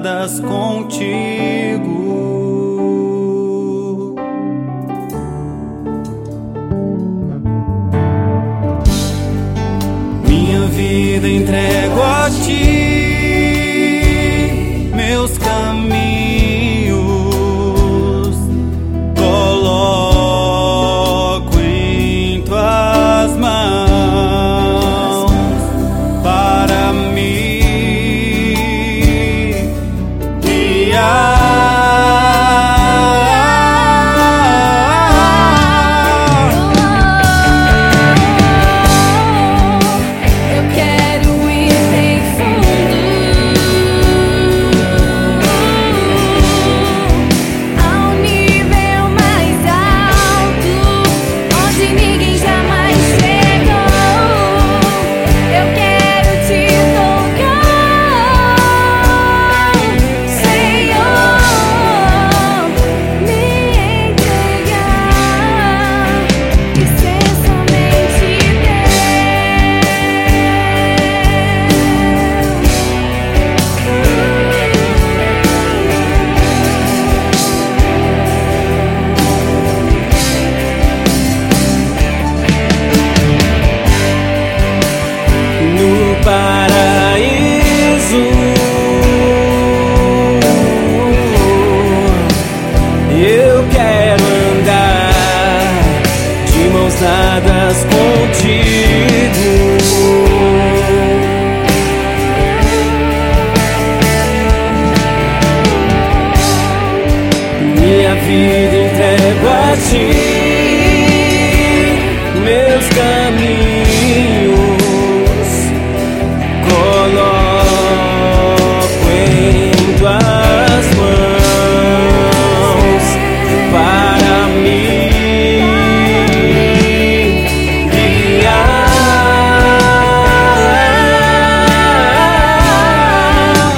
ousadas contigo. Minha vida entrego a ti, meus caminhos coloco em tuas mãos para me guiar. Paraíso, eu quero andar de mãos dadas contigo. Minha vida entrego a ti, meus caminhos coloco em tuas mãos para me guiar.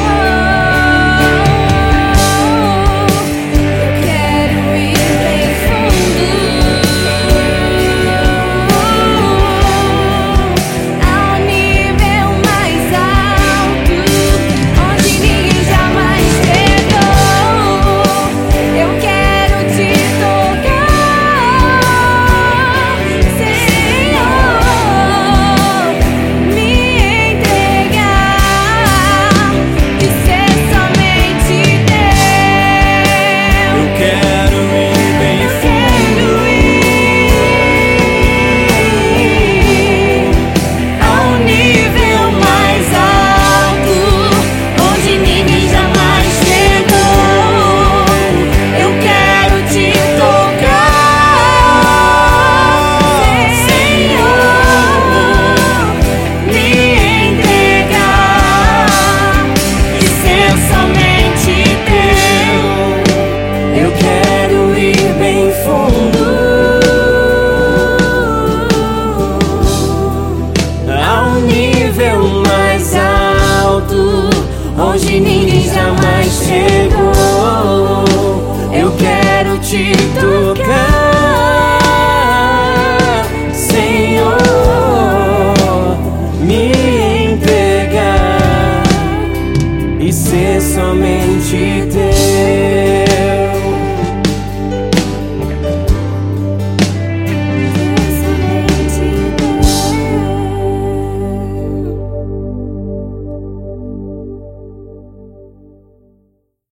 Eu quero ir bem fundo, ao nível mais alto, onde ninguém jamais chegou. Eu quero te tocar, Senhor, me entregar e ser somente teu. Eu quero ir bem fundo, ao nível mais alto, onde ninguém jamais chegou. Eu quero te tocar, Senhor, me entregar e ser somente teu. Eu quero ir bem fundo, ao nível mais alto, onde ninguém jamais chegou. Eu quero te tocar, Senhor, me entregar e ser somente teu.